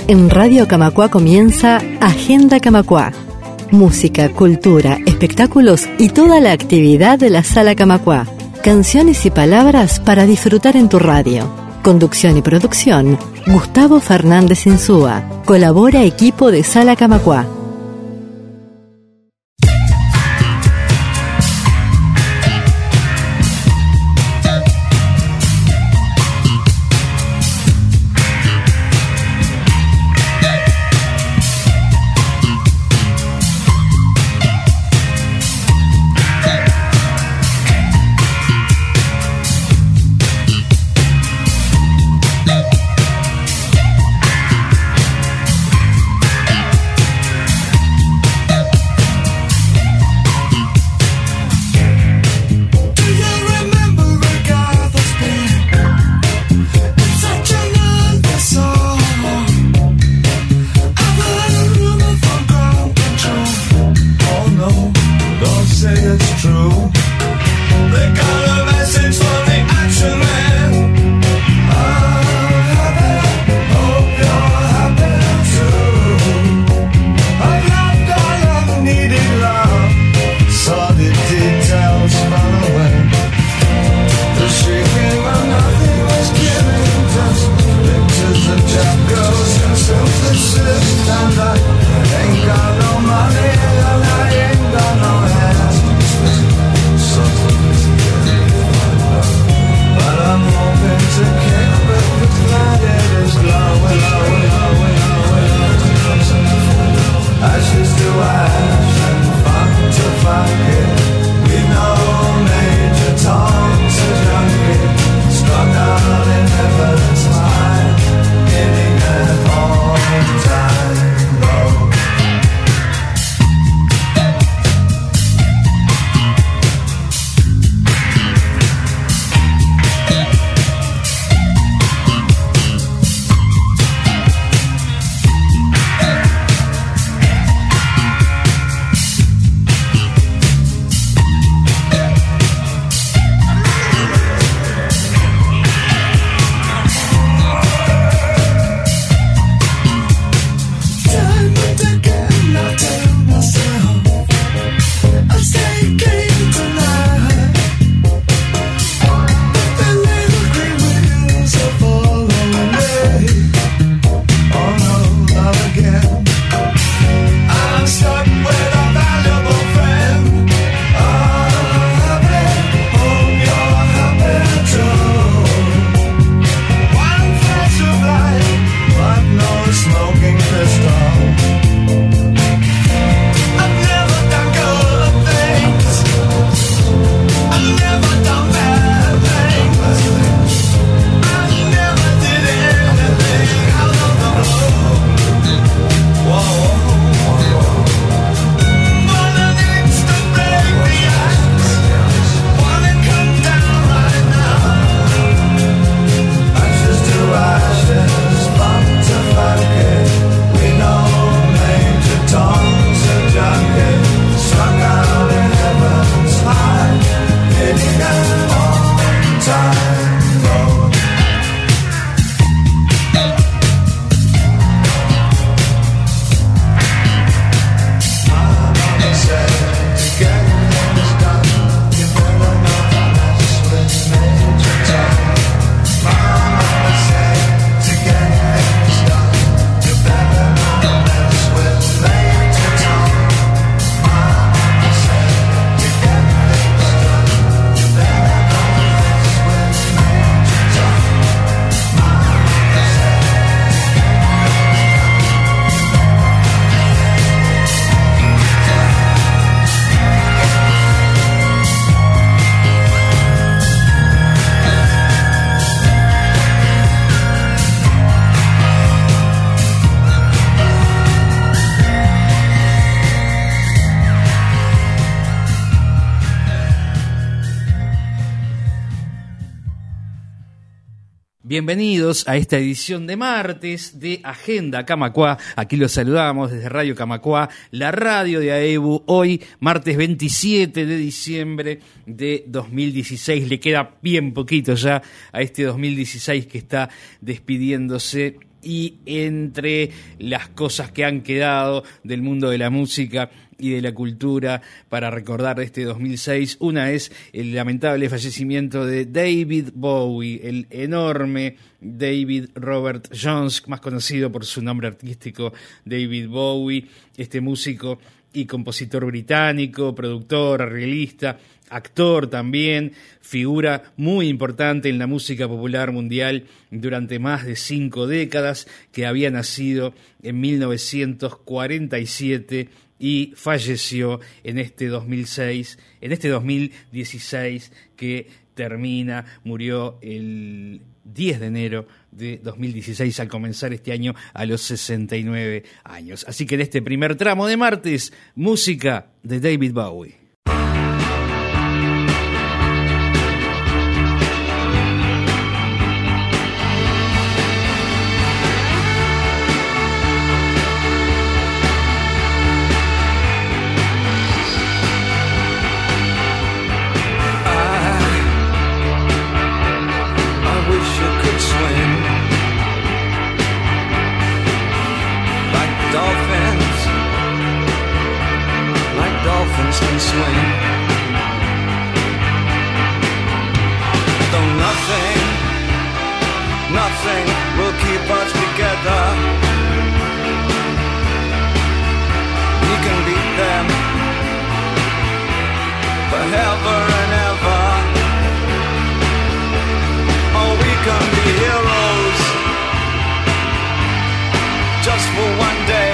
En Radio Camacuá comienza Agenda Camacuá. Música, cultura, espectáculos y toda la actividad de la Sala Camacuá. Canciones y palabras para disfrutar en tu radio. Conducción y producción, Gustavo Fernández Insúa. Colabora equipo de Sala Camacuá. Bienvenidos a esta edición de martes de Agenda Camacuá. Aquí los saludamos desde Radio Camacuá, la radio de AEBU. Hoy, martes 27 de diciembre de 2016. Le queda bien poquito ya a este 2016 que está despidiéndose. Y entre las cosas que han quedado del mundo de la música y de la cultura para recordar este 2006, una es el lamentable fallecimiento de David Bowie, el enorme David Robert Jones, más conocido por su nombre artístico David Bowie, este músico y compositor británico, productor, arreglista, actor también, figura muy importante en la música popular mundial durante más de 5 décadas, que había nacido en 1947 y falleció en este 2016 que termina, murió el 10 de enero de 2016 al comenzar este año a los 69 años. Así que en este primer tramo de martes, música de David Bowie. Can swing, though nothing will keep us together. We can beat them forever and ever. Oh, we can be heroes just for one day.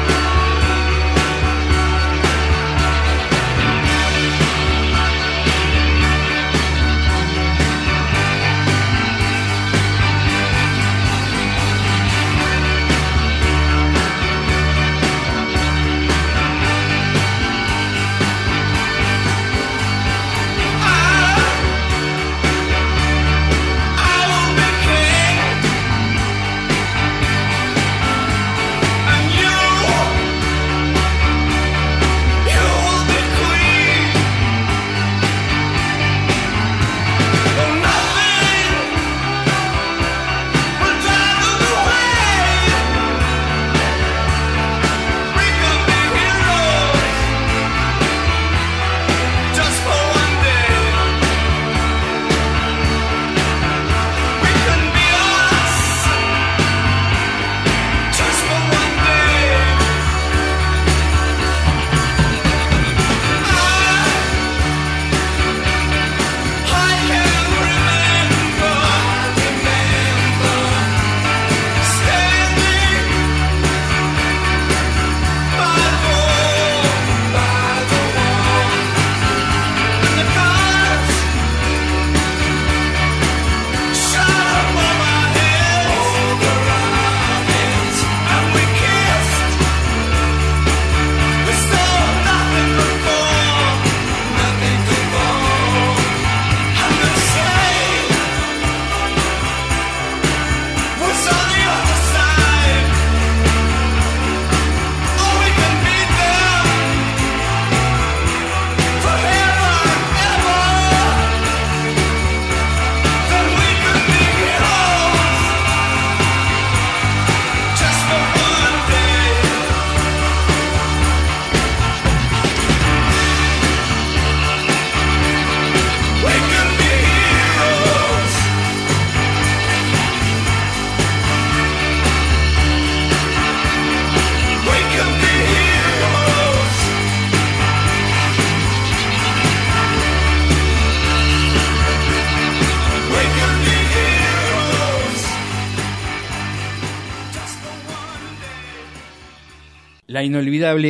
La inolvidable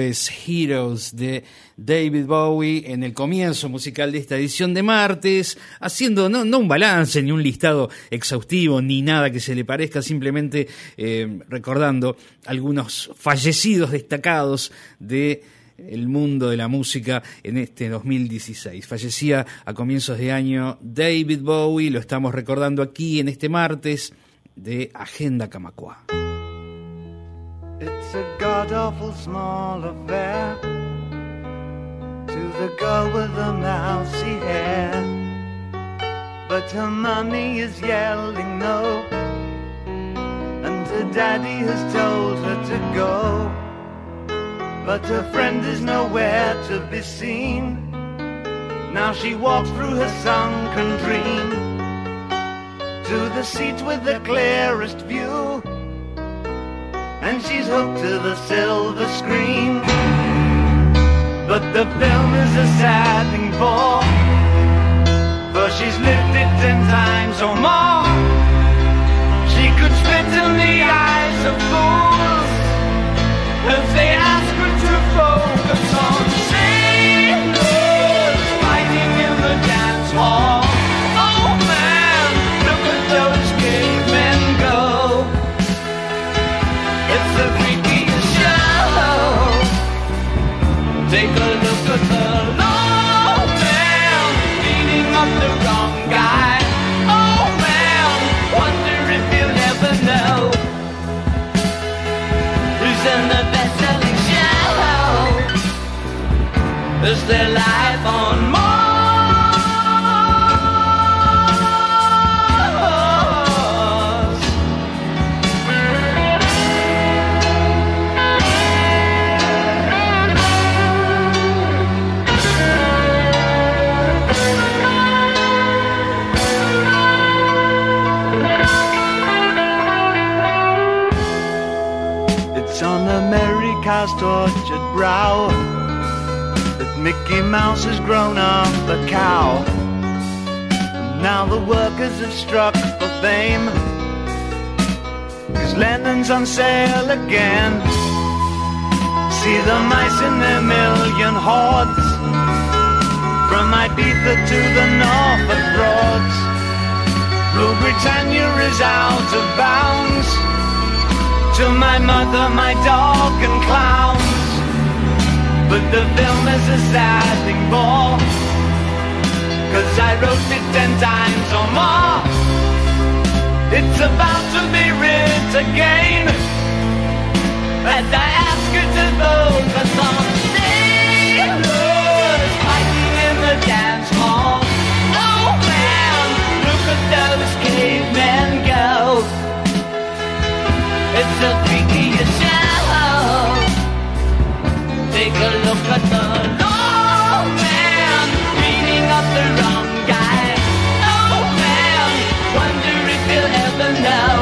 Heroes de David Bowie en el comienzo musical de esta edición de martes, haciendo no un balance ni un listado exhaustivo ni nada que se le parezca, simplemente recordando algunos fallecidos destacados de el mundo de la música en este 2016. Fallecía a comienzos de año David Bowie, lo estamos recordando aquí en este martes de Agenda Camacuá. It's a god-awful small affair to the girl with the mousy hair, but her mommy is yelling no, and her daddy has told her to go, but her friend is nowhere to be seen. Now she walks through her sunken dream to the seat with the clearest view, and she's hooked to the silver screen. But the film is a sad thing for she's lived it 10 times or more. She could spit in the eyes of fools if they ask her to focus on sailors fighting in the dance hall. Oh man, look at those cavemen go. It's the freakiest show. Take a look at the low man beating up the wrong guy. Oh man, wonder if you'll ever know who's in the best-selling show. Is their life on Mars? It's on America's tortured brow that Mickey Mouse has grown up a cow. And now the workers have struck for fame, 'cause Lennon's on sale again. See the mice in their million hordes, from Ibiza to the Norfolk Broads. Rule Britannia is out of bounds, to my mother, my dog and clowns. But the film is a sad thing more, 'cause I wrote it 10 times or more. It's about to be writ again, as I ask her to focus on sailors fighting in the dance hall. Oh man, look at those cavemen go. It's the freakiest show. Take a look at the low man beating up the wrong guy. Oh man, wonder if you'll ever know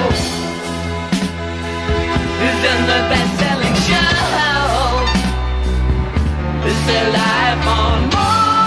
who's in the best-selling show. Is their life on Mars?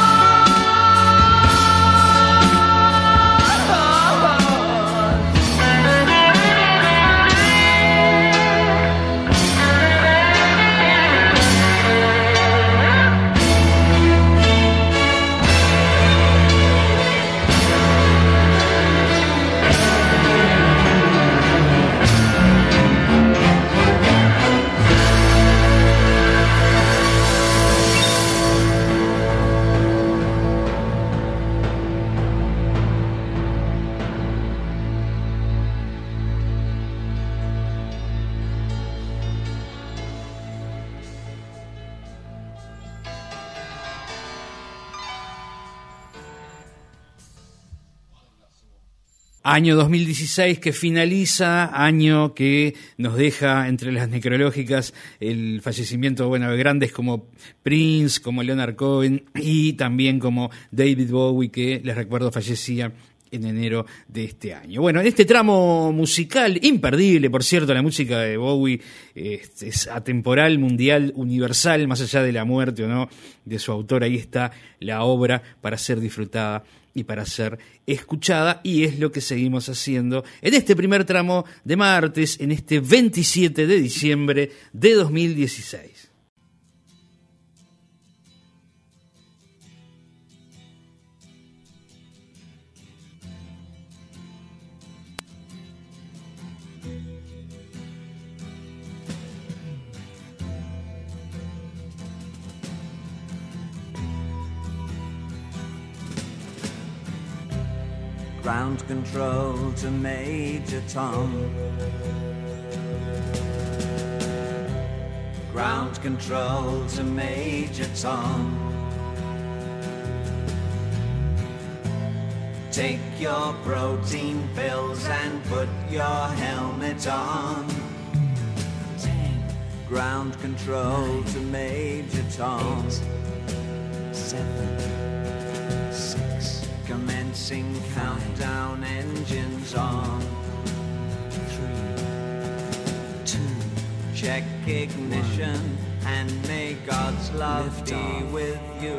Año 2016 que finaliza, año que nos deja entre las necrológicas el fallecimiento, bueno, de grandes como Prince, como Leonard Cohen y también como David Bowie, que les recuerdo fallecía en enero de este año. Bueno, en este tramo musical, imperdible, por cierto, la música de Bowie es atemporal, mundial, universal, más allá de la muerte o no de su autor, ahí está la obra para ser disfrutada y para ser escuchada, y es lo que seguimos haciendo en este primer tramo de martes, en este 27 de diciembre de 2016. Ground control to Major Tom. Ground control to Major Tom. Take your protein pills and put your helmet on. 10. Ground control 9, to Major Tom. 8, 7, 6. Commencing 5, countdown, engines on. 3, 2. Check ignition 1. And may God's love lift be off. With you.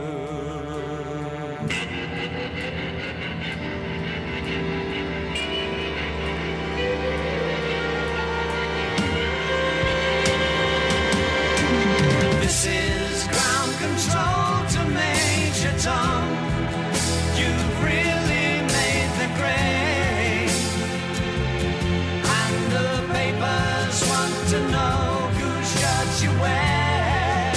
This is ground control to Major Tom. You've really made the grade, and the papers want to know whose shirts you wear.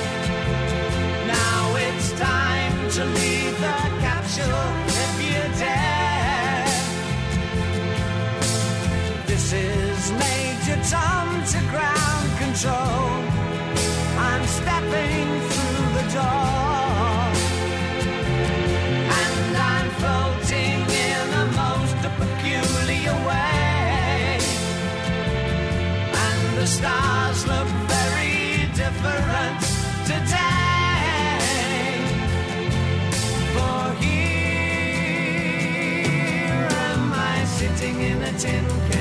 Now it's time to leave the capsule if you dare. This is Major Tom to ground control. I'm stepping through the door, and I'm floating in a most peculiar way, and the stars look very different today. For here am I sitting in a tin can.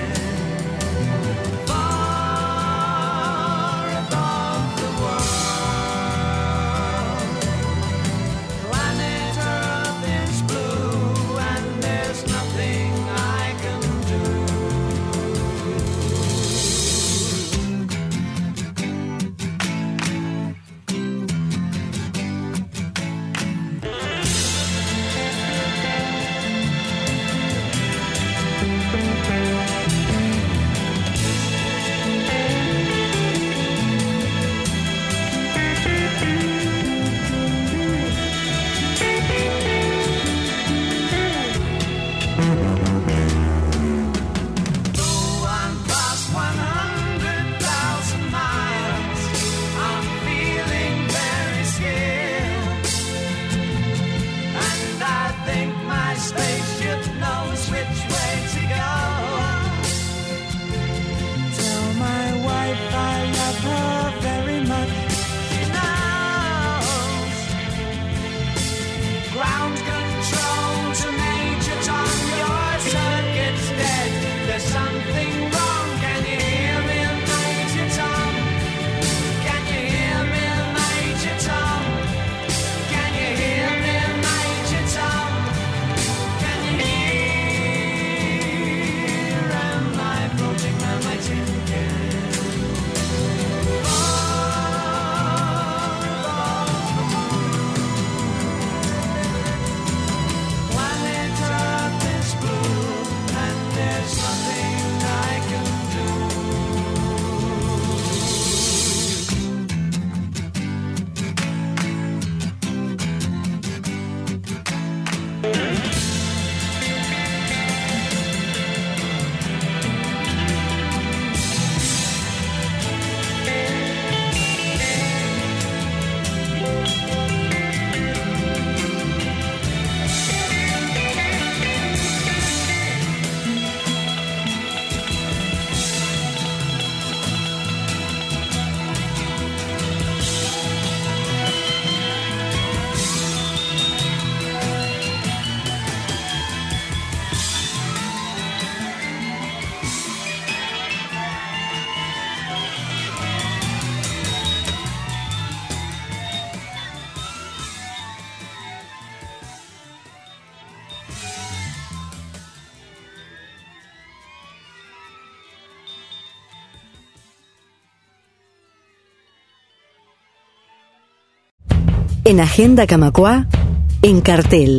En Agenda Camacuá, en cartel.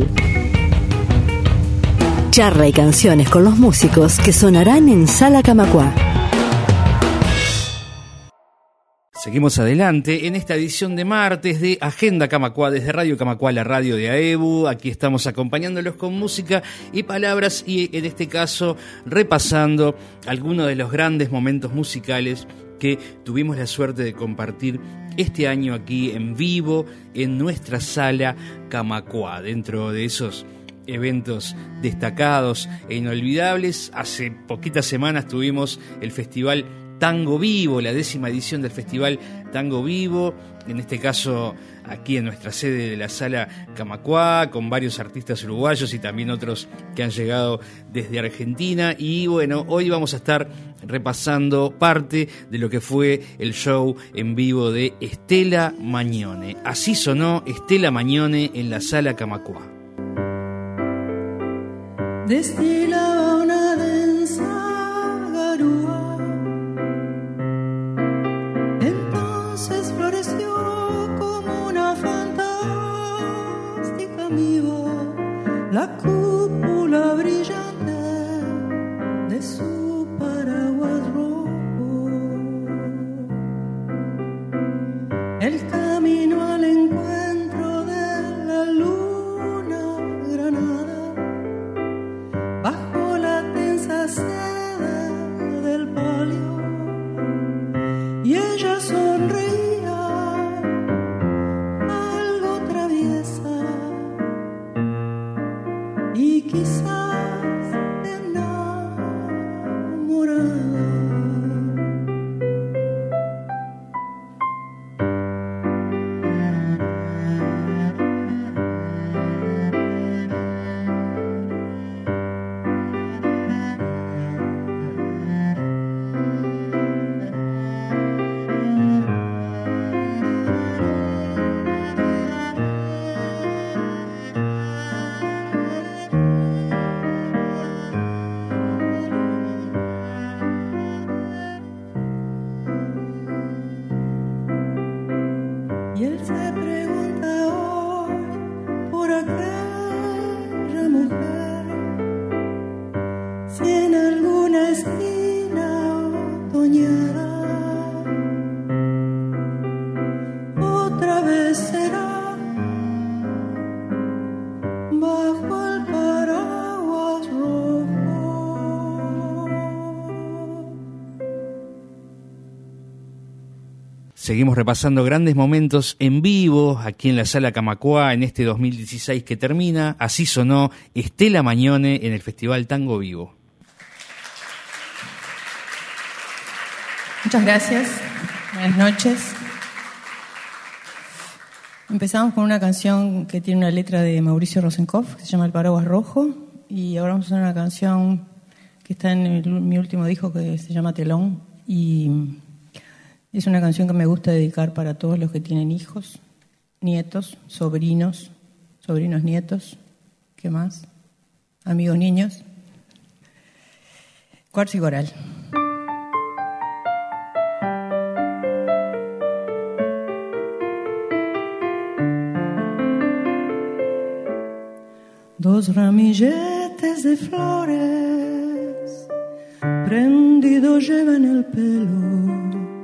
Charla y canciones con los músicos que sonarán en Sala Camacuá. Seguimos adelante en esta edición de martes de Agenda Camacuá desde Radio Camacuá, la radio de AEBU. Aquí estamos acompañándolos con música y palabras y en este caso repasando algunos de los grandes momentos musicales que tuvimos la suerte de compartir este año aquí en vivo en nuestra Sala Camacuá. Dentro de esos eventos destacados e inolvidables. Hace poquitas semanas tuvimos el Festival Tango Vivo, la 10ª edición del Festival Tango Vivo, en este caso aquí en nuestra sede de la Sala Camacuá, con varios artistas uruguayos y también otros que han llegado desde Argentina. Y bueno, hoy vamos a estar repasando parte de lo que fue el show en vivo de Estela Magnone. Así sonó Estela Magnone en la Sala Camacuá. Destilaba una densa garúa, entonces floreció como una fantástica amiga la cúpula brillante de su paraguas rojo. El camino al encuentro de la luna granada, bajo la tensa seda del palio, y ella sonreía, algo traviesa y quizás enamorada. Y él se pregunta hoy por aquella mujer, si en alguna esquina otoñará, otra vez será bajo el paraguas rojo. Seguimos repasando grandes momentos en vivo aquí en la Sala Camacuá en este 2016 que termina. Así sonó Estela Magnone en el Festival Tango Vivo. Muchas gracias. Buenas noches. Empezamos con una canción que tiene una letra de Mauricio Rosenkopf, que se llama El Paraguas Rojo, y ahora vamos a hacer una canción que está en mi último disco, que se llama Telón, y es una canción que me gusta dedicar para todos los que tienen hijos, nietos, sobrinos nietos, ¿qué más? Amigos niños. Cuarzo y coral. Dos ramilletes de flores prendidos llevan el pelo,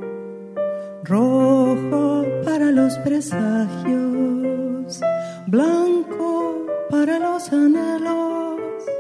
rojo para los presagios, blanco para los anhelos.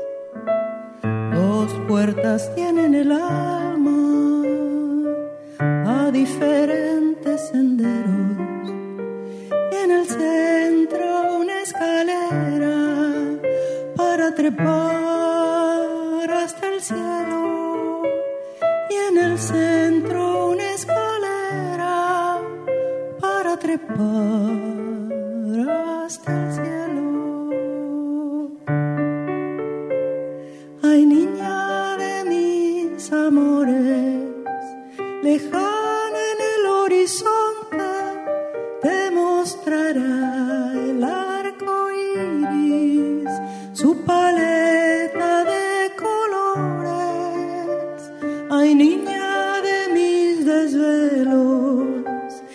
Dos puertas tienen el alma a diferentes senderos, y en el centro una escalera para trepar hasta el cielo, y en el centro una escalera para trepar hasta el cielo. Ay, niña de mis amores, lejana en el horizonte, te mostrará el arco iris, su paleta de colores. Ay, niña de mis desvelos,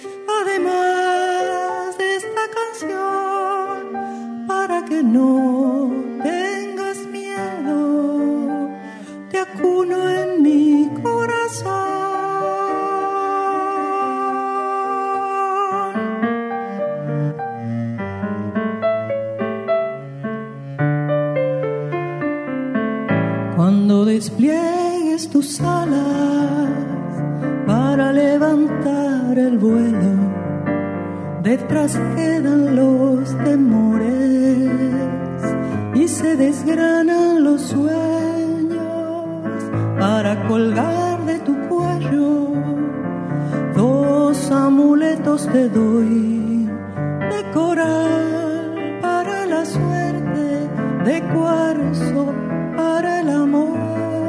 además de esta canción, para que no tengas miedo, te acuno en mi corazón. Cuando despliegues tus alas para levantar el vuelo, detrás quedan los temores y se desgranan los sueños para colgar de tu cuello. 2 amuletos te doy de coral para la suerte, de cuarzo para el amor,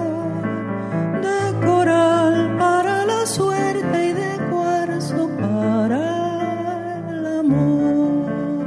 de coral para la suerte y de cuarzo para el amor.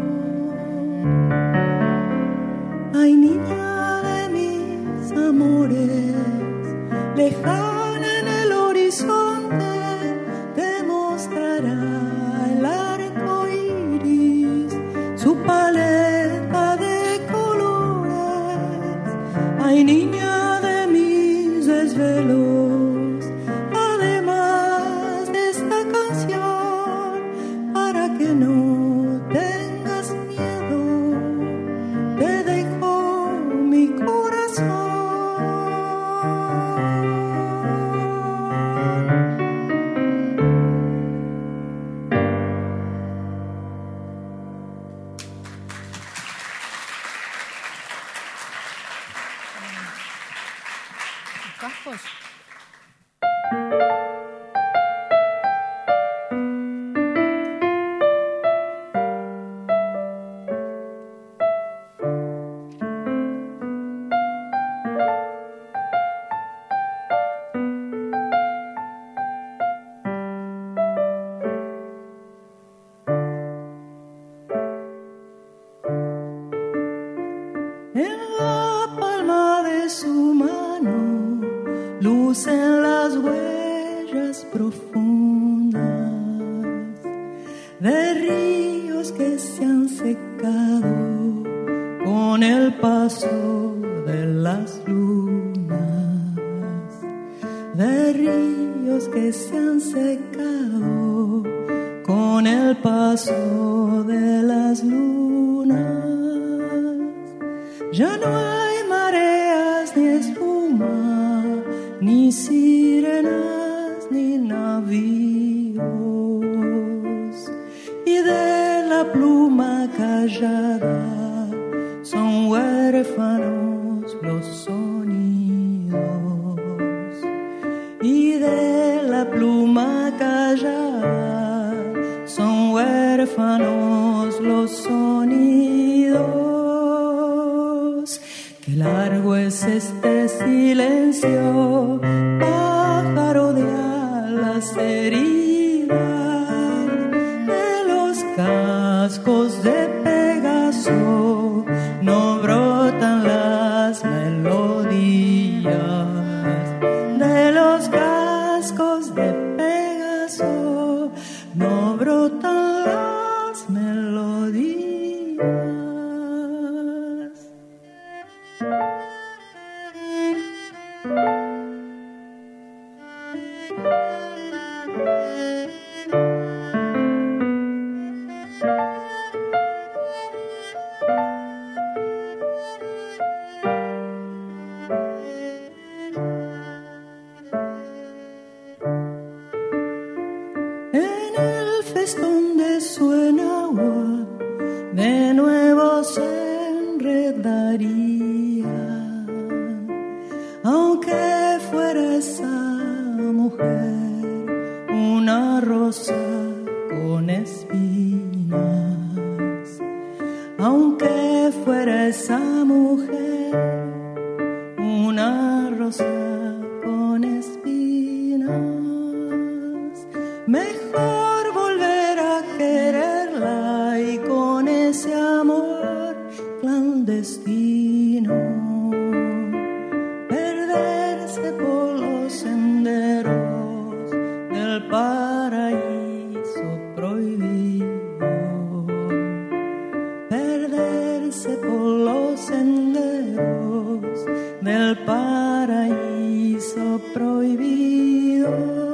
Ay, niña de mis amores, lejana en el horizonte, te mostrará el arco iris, su paleta de colores. Ay, niña de mis desvelos, además de esta canción, para que no tengas miedo, te dejo mi corazón. ¿Cascos? En la palma de su mano lucen las huellas profundas de ríos que se han secado con el paso de las lunas, de ríos que se han secado con el paso de las lunas. Ya no hay mareas ni espuma, ni sirenas ni navíos, y de la pluma callada son huérfanos los sonidos, y de la pluma callada son huérfanos los sonidos. Qué largo es este silencio, pájaro de alas heridas, de los cascos de Pegaso no brotan las melodías, de los cascos de Pegaso no brotan las melodías. En el festón de su enagua de nuevo se enredaría, aunque fuera esa mujer una rosa con espinas, aunque fuera esa mujer una rosa con espinas, mejor volver a quererla y con ese amor clandestino perderse por los senderos del paraíso prohibido, perderse por los senderos del paraíso prohibido.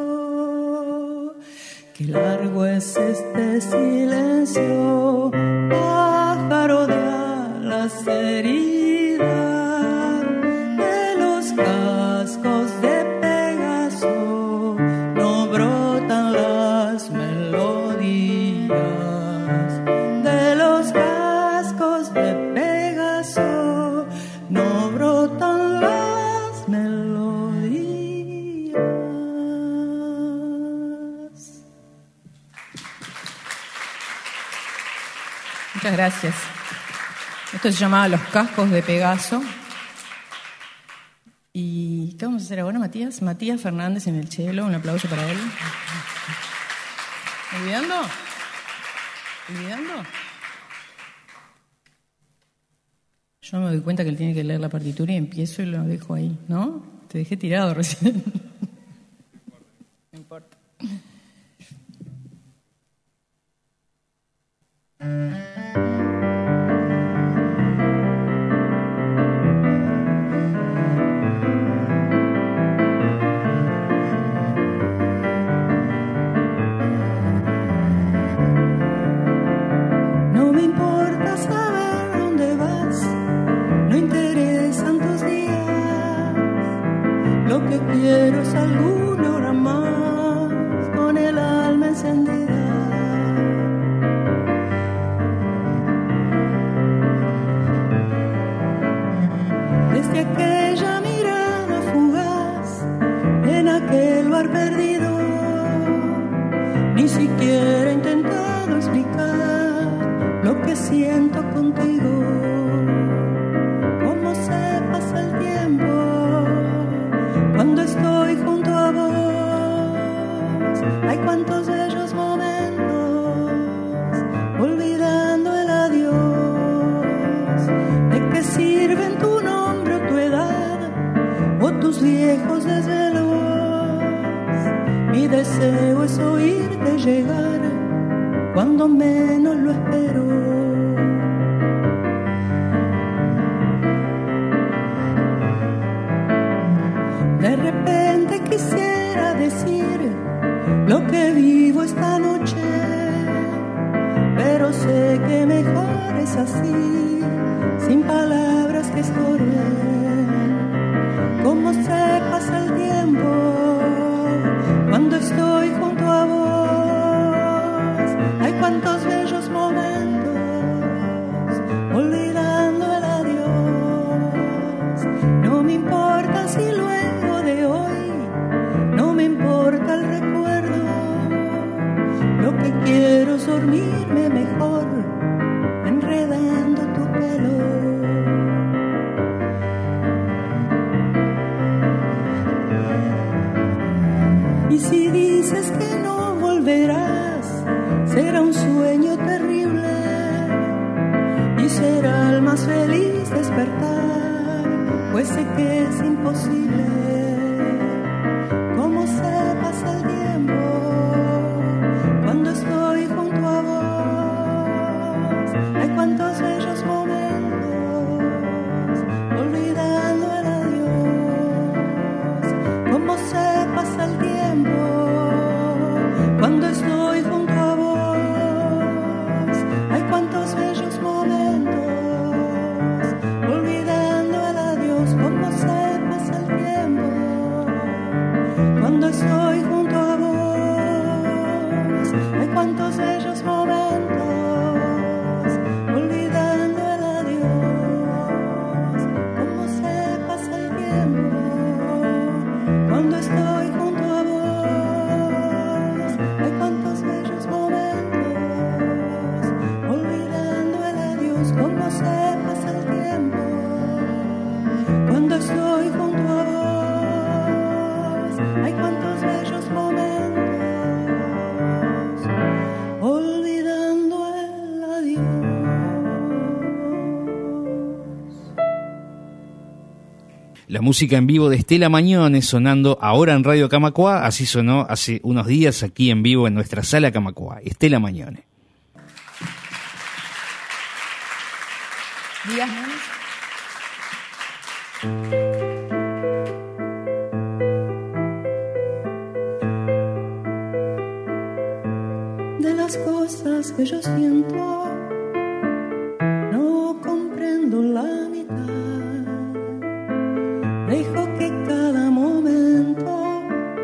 Qué largo es este silencio, pájaro de alas heridas, de los cascos de Pegaso no brotan las melodías, de los cascos de Pegaso Muchas gracias. Esto se llamaba Los Cascos de Pegaso. ¿Y qué vamos a hacer ahora, Matías? Matías Fernández en el cello, un aplauso para él. ¿Olvidando? Yo me doy cuenta que él tiene que leer la partitura y empiezo y lo dejo ahí, ¿no? Te dejé tirado recién. No importa. No me importa saber dónde vas, no interesan tus días. Lo que quiero es alguna hora más con el alma encendida. Desde aquella mirada fugaz en aquel bar perdido, ni siquiera he intentado explicar lo que siento contigo. Cómo se pasa el tiempo cuando estoy junto a vos. Hay cuantos bellos momentos olvidando el adiós. ¿De qué sirven tu nombre o tu edad o tus viejos desvelos? Mi deseo es oírte llegar cuando menos lo espero. De repente quisiera decir lo que vivo esta noche, pero sé que mejor es así, sin palabras que estorben. Cómo se pasa el tiempo cuando estoy junto a vos. Hay cuantos bellos momentos olvidando el adiós. No me importa si luego de hoy no me importa el recuerdo. Lo que quiero es dormirme mejor enredando tu pelo. Y si dices que no volverás, será un sueño terrible y será el más feliz despertar, pues sé que es imposible. Cómo se pasa el tiempo cuando estoy junto a vos. Hay cuantos bellos momentos olvidando el adiós. Cómo se pasa el tiempo cuando estoy junto a vos. Hay cuantos bellos momentos olvidando el adiós. Cómo se pasa el tiempo cuando estoy junto a vos. Hay cuantos bellos momentos olvidando el adiós. Cómo se pasa el tiempo cuando estoy junto a vos. Hay cuantos bellos momentos olvidando el adiós. Cómo se pasa el tiempo cuando estoy junto a vos. Hay cuantos bellos momentos olvidando el adiós. La música en vivo de Estela Mañones sonando ahora en Radio Camacuá, así sonó hace unos días aquí en vivo en nuestra sala Camacuá. Estela Mañones. Díaz Núñez. De las cosas que yo siento, no comprendo la mitad. Dejo que cada momento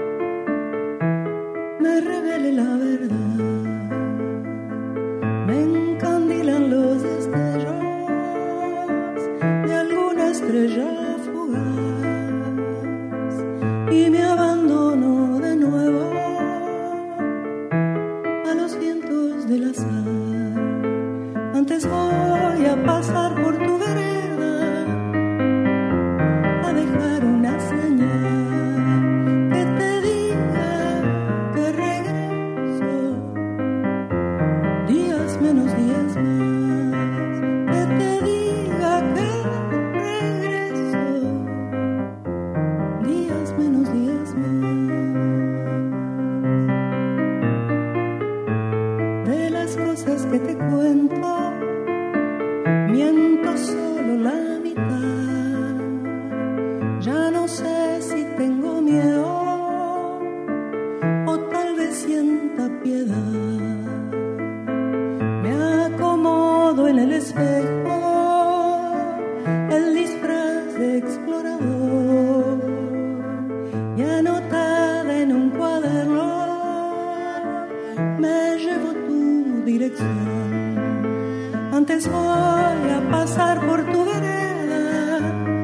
me revele la verdad. Me encandilan los destellos de alguna estrella fugaz y me abandono de nuevo a los vientos del azar. Antes pasar por tu vereda a dejar una señal que te diga que regreso, días menos días más, que te diga que regreso, días menos días más. De las cosas que te cuento, miento solo la mitad. Ya no sé si tengo miedo o tal vez sienta piedad. Me acomodo en el espejo, el disfraz de explorador, y anotada en un cuaderno me llevo tu dirección. Antes voy a pasar por tu vereda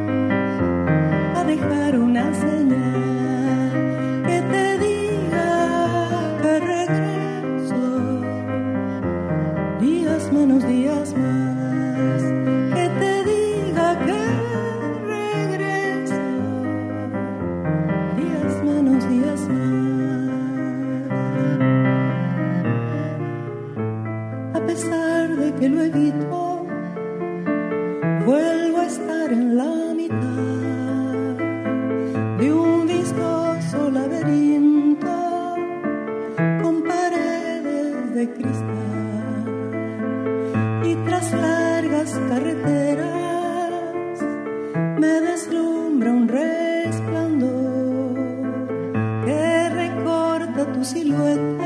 a dejar una señal que te diga que regreso, días menos días más, que te diga que regreso, días menos días más. A pesar de que lo evito, vuelvo a estar en la mitad de un vistoso laberinto con paredes de cristal, y tras largas carreteras me deslumbra un resplandor que recorta tu silueta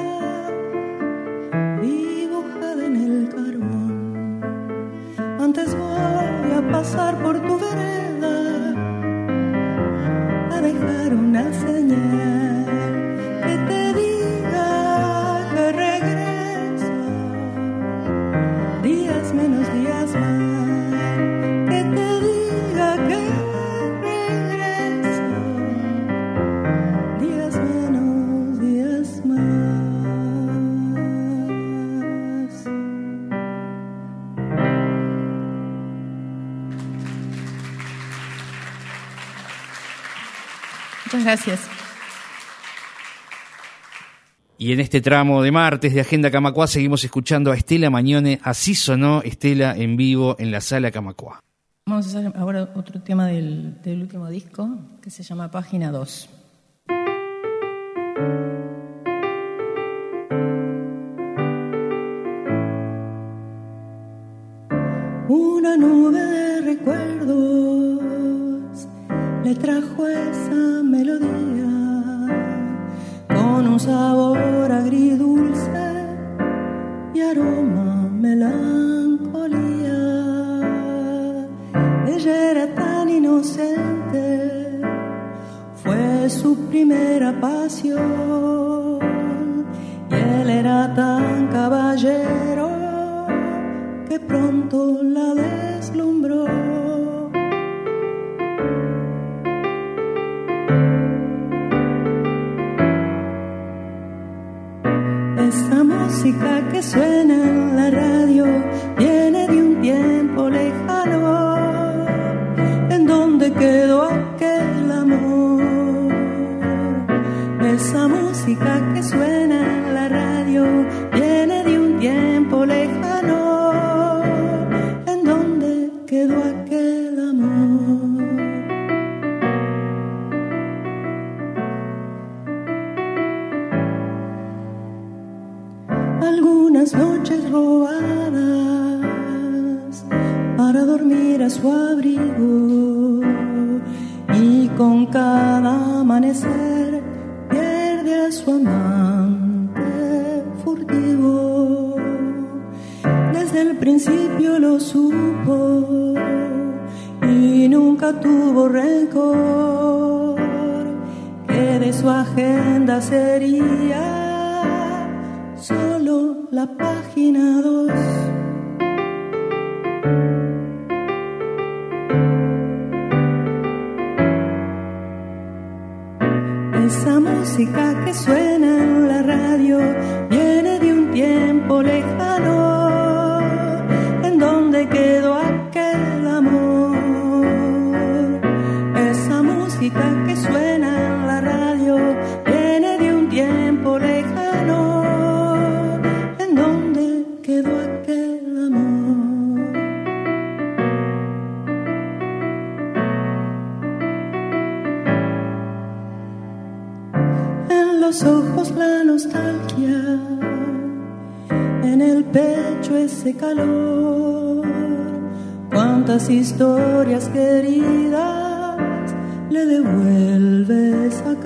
dibujada en el carbón. Antes voy a pasar por tu vereda a dejar una señal que te diga que regreso, días menos días más, que te diga que regreso, días menos días más. Muchas gracias. Y en este tramo de martes de Agenda Camacuá seguimos escuchando a Estela Mañone. Así sonó Estela en vivo en la Sala Camacuá. Vamos a hacer ahora otro tema del último disco que se llama Página 2. Una nube de recuerdos le trajo esa melodía con un sabor agridulce y aroma melancolía. Ella era tan inocente, fue su primera pasión, y él era tan caballero que pronto la deslumbró. Esa música que suena en la radio viene de un tiempo lejano, en donde quedó aquel amor. Esa música que suena en la radio viene de un tiempo lejano, en donde quedó aquel amor. Algunas noches robadas para dormir a su abrigo, y con cada amanecer pierde a su amante furtivo. Desde el principio lo supo y nunca tuvo rencor, que de su agenda sería solo la página 2. Esa música que suena en la radio viene de un tiempo lejano, en donde quedó la nostalgia, en el pecho ese calor. Cuántas historias queridas le devuelve esa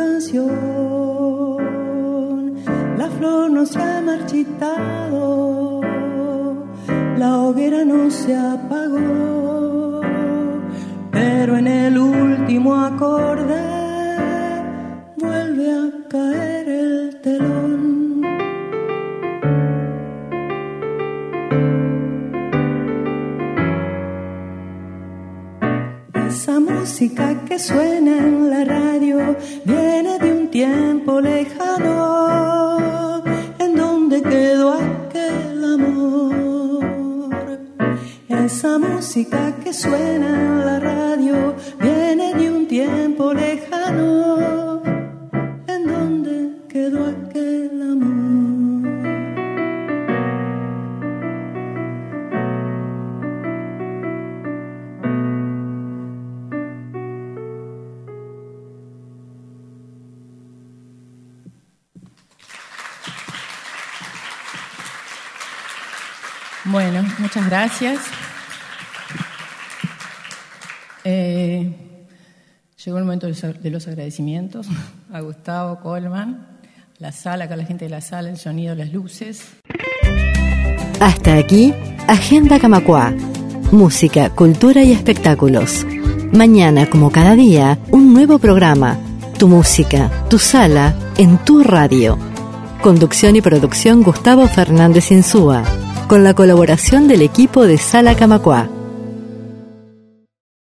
canción. La flor no se ha marchitado, la hoguera no se apagó, pero en el último acorde vuelve a caer el telón. Esa música que suena en la radio viene de un tiempo lejano, en donde quedó aquel amor. Esa música que suena en la radio viene de un tiempo lejano, en donde quedó aquel amor. Bueno, muchas gracias. Llegó el momento de los agradecimientos a Gustavo Colman, la sala, acá la gente de la sala, el sonido, las luces. Hasta aquí, Agenda Camacuá. Música, cultura y espectáculos. Mañana, como cada día, un nuevo programa. Tu música, tu sala, en tu radio. Conducción y producción Gustavo Fernández Insúa, con la colaboración del equipo de Sala Camacuá.